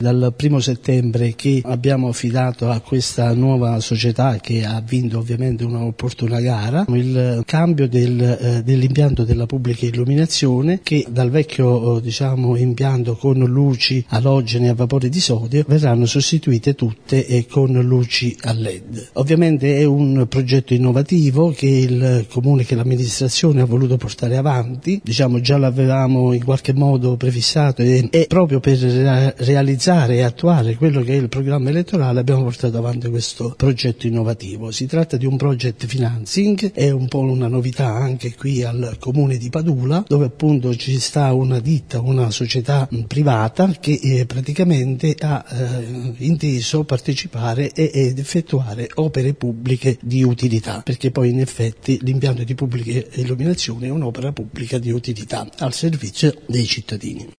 dal 1° settembre che abbiamo affidato a questa nuova società, che ha vinto ovviamente un'opportuna gara, il cambio dell'impianto della pubblica illuminazione, che dal vecchio impianto con luci alogene a vapore di sodio verranno sostituite tutte con luci a LED. Ovviamente è un progetto innovativo che il Comune, che l'amministrazione ha voluto portare avanti, già l'avevamo in qualche modo prefissato, e proprio per realizzare e attuare quello che è il programma elettorale abbiamo portato avanti questo progetto innovativo. Si tratta di un project financing, è un po' una novità anche qui al Comune di Padula, dove appunto ci sta una ditta, una società privata che praticamente ha inteso partecipare ed effettuare opere pubbliche di utilità, perché poi in effetti l'impianto di pubblica illuminazione è un'opera pubblica di utilità al servizio dei cittadini.